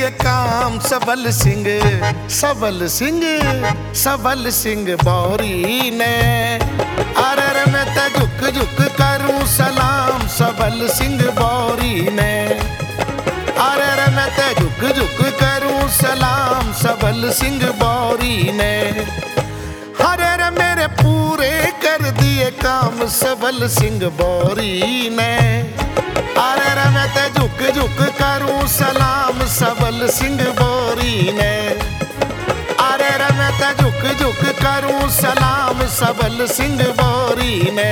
दिए काम सबल सिंह, सबल सिंह, सबल सिंह बौरी ने। अरे मैं ते झुक झुक करूं सलाम सबल सिंह बौरी ने। अरे मैं ते झुक झुक करूं सलाम सबल सिंह बौरी ने। अरे मेरे पूरे कर दिए काम सबल सिंह बौरी ने। अरे मैं ते झुक झुक करूं सलाम सबल सिंह बौरी ने। अरे मैं ते झुक झुक करूं सलाम सबल सिंह बौरी ने।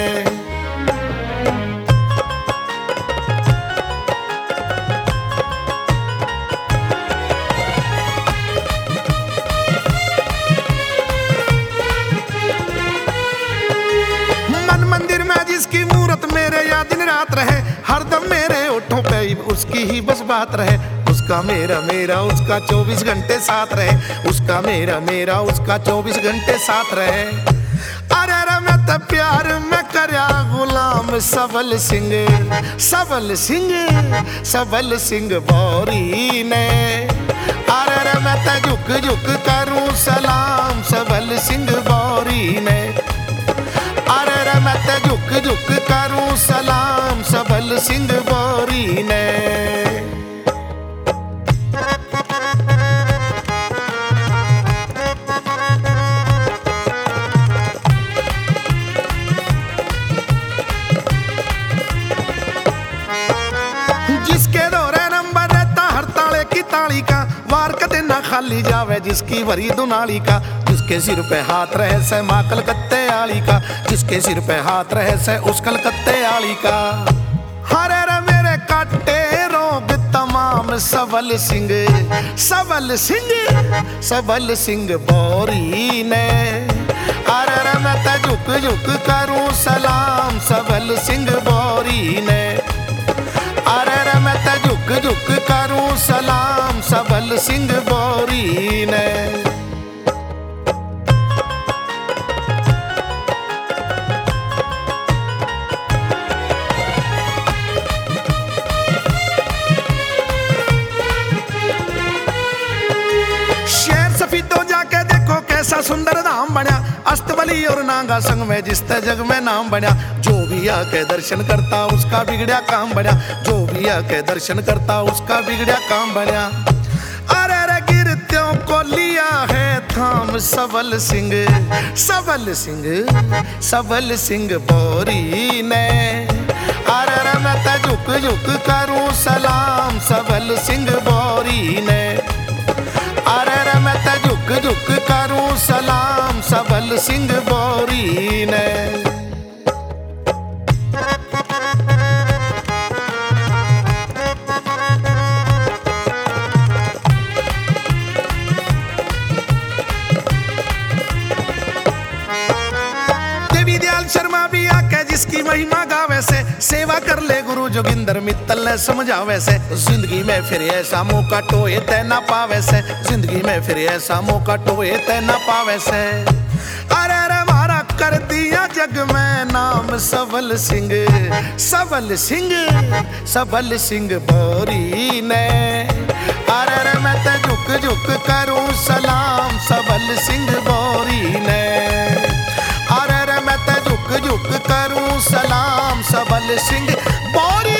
जिसकी मूरत मेरे याद दिन रात रहे, हरदम मेरे होठों पे उसकी ही बस बात रहे। उसका मेरा मेरा उसका 24 घंटे साथ रहे। उसका मेरा मेरा उसका 24 घंटे साथ रहे। अरे मैं तो प्यार में करया गुलाम सबल सिंह, सबल सिंह, सबल सिंह बौरी ने। अरे मैं तो झुक झुक करूं सलाम सबल सिंह बौरी ने। अरे मैं ते झुक झुक करूं सलाम सबल सिंह बौरी ने। जिसके दौरे नंबर रहता हर ताले की ताली का, वार कदे ना खाली जावे जिसकी भरी दुनाली का। जिसके सिर पे हाथ रहे से माँ कलकत्ते आली का। जिसके सिर पे हाथ रहे से उस कलकत्ते आली का। हरे मेरे काटे रोग तमाम सबल सिंह, सबल सिंह, सबल सिंह बौरी ने। अरे मैं ते झुक झुक करूं सलाम सबल सिंह बौरी ने। अरे मैं ते झुक झुक करूं सलाम सबल सिंह बौरी ने। तो जाके देखो कैसा सुंदर धाम बना, अस्तबली और नागा संग में जिसते जग में नाम बना। जो भी आके दर्शन करता उसका बिगड़िया काम बना। जो भी आके दर्शन करता उसका बिगड़िया काम बना। अरे गिरत्यों को लिया है थाम सबल सिंह, सबल सिंह, सबल सिंह बौरी ने। अरे मैं ते झुक झुक करूं सलाम सबल सिंह बौरी ने। अरे मैं ते झुक झुक करूं सलाम सबल सिंह बौरी ने। देवी दयाल शर्मा भी आके जिसकी महिमा गावे से, सेवा कर ले गुरु जोगिंदर मित्तल ने समझावे से। जिंदगी में फिर ऐसा मौका टोए तै ना पावे से। जिंदगी में फिर ऐसा मौका टोए तै ना पावे से। अरे मारा कर दिया जग में नाम सबल सिंह, सबल सिंह, सबल सिंह बौरी ने। अरे मैं ते झुक झुक करूं सलाम सबल सिंह बौरी ने। अरे मैं ते झुक झुक करूं सलाम सबल सिंह बौरी।